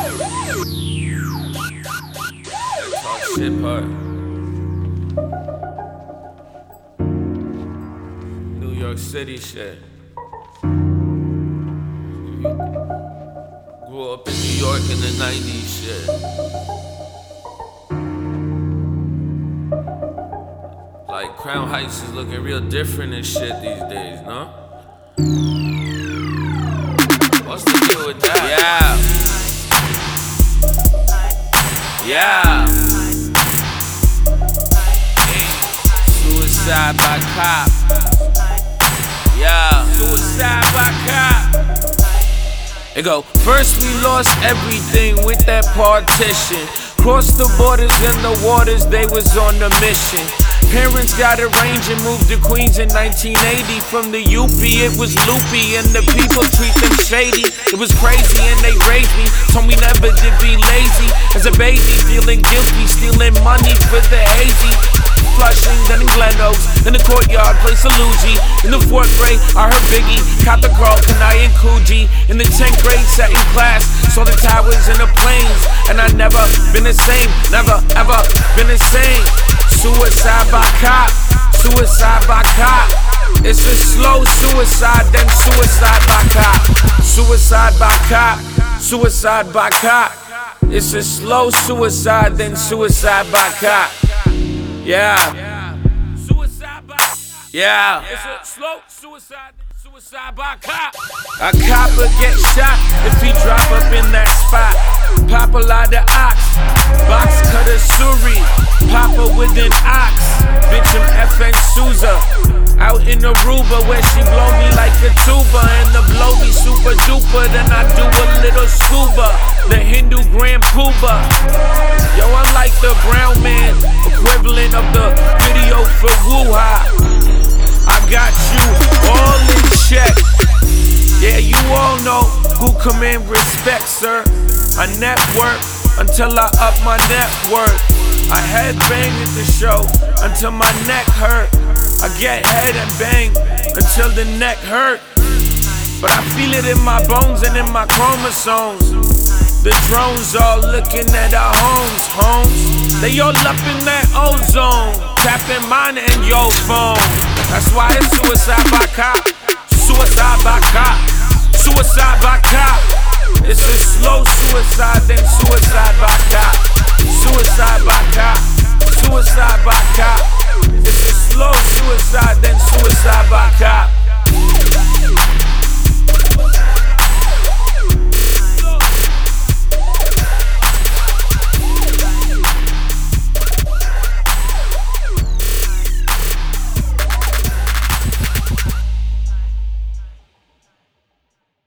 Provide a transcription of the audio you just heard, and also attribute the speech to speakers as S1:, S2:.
S1: Talk shit part. New York City shit. Grew up in New York in the 90s shit. Like Crown Heights is looking real different and shit these days, no? What's the deal with that? Yeah. Suicide by cop. Yeah. Suicide by cop. It go, first we lost everything with that partition. Crossed the borders and the waters, they was on the mission. Parents got arranged and moved to Queens in 1980. From the UP it was loopy and the people treat them shady. It was crazy and they raised me, told me never to be lazy. As a baby feeling guilty, stealing money for the hazy. Flushing, then in Glen Oaks, in the courtyard, play Salucci. In the 4th grade, I heard Biggie, caught the Carl, Kanai and Coogee. In the 10th grade, sat in class, saw the towers and the planes. And I never been the same, never ever been the same. Suicide by cop, suicide by cop. It's a slow suicide, then suicide by cop. Suicide by cop, suicide by cop. It's a slow suicide, then suicide by cop. Yeah. It's a slow suicide, suicide by cop. A copper get shot if he drop up in that spot. Pop a lot of ox, box cutter Suri. Papa with an ox, bitch I'm FN Souza. Out in Aruba where she blow me like a tuba. And the blow be super duper, then I do a little scuba. The Hindu Grand Puba. Yo, I'm like the brown man, equivalent of the video for Wuha. I got you all in check. Yeah, you all know who command respect, sir. I network until I up my net worth. I headbang at the show until my neck hurt. I get head and bang until the neck hurt. But I feel it in my bones and in my chromosomes. The drones all looking at our homes. They all up in that ozone, tapping mine and your phone. That's why it's suicide by cop, suicide by cop, suicide by cop. It's a slow suicide, then suicide by cop, suicide by cop, suicide by cop. It's a slow suicide, then suicide by cop.